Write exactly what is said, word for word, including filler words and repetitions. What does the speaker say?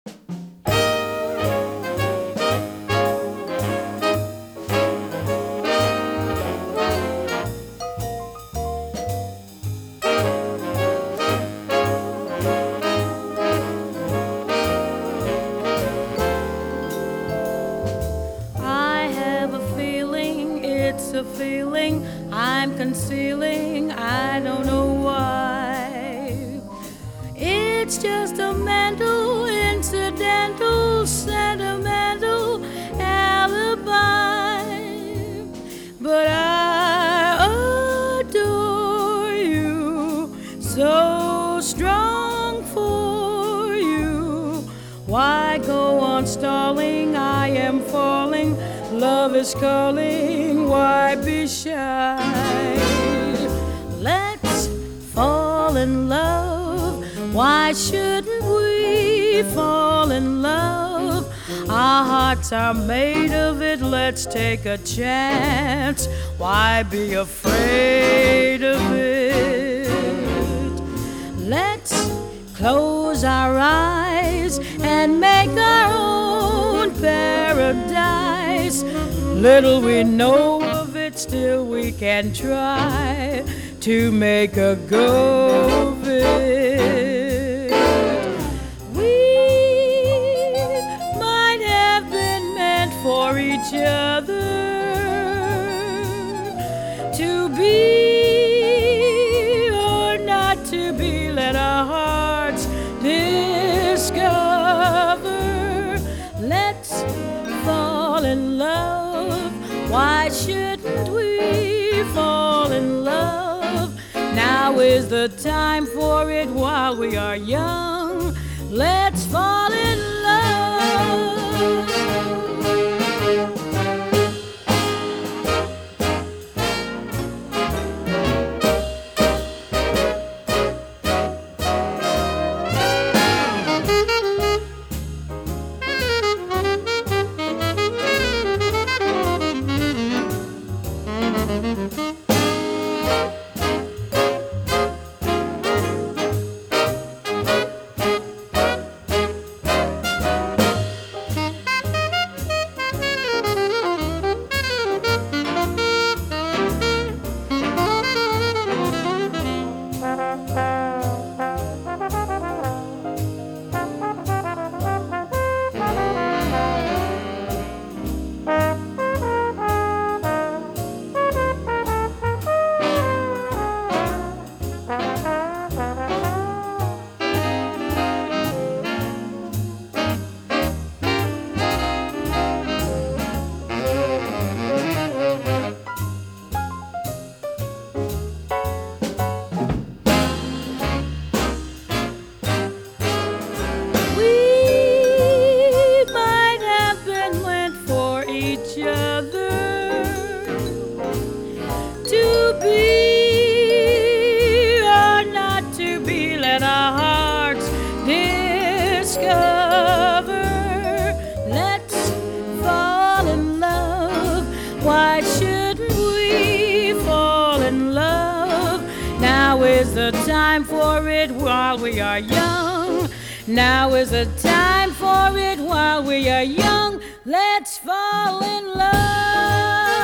It's a feeling I'm concealing, I don't know why. It's just a mental, incidental, sentimental alibi. But I adore you, so strong for you. Why go on stalling? I am falling. Love is calling, why be shy? Let's fall in love. Why shouldn't we fall in love? Our hearts are made of it, let's take a chance. Why be afraid of it? Let's close our eyes and make our own paradise. Little we know of it, still we can try to make a go of it. We might have been meant for each other, to be or not to be, let our hearts discover. Let's fall in love. Why shouldn't we fall in love? Now is the time for it while we are young. Let's fall in love. To be or not to be, let our hearts discover. Let's fall in love. Why shouldn't we fall in love? Now is the time for it while we are young. Now is the time for it while we are young. Let's fall in love.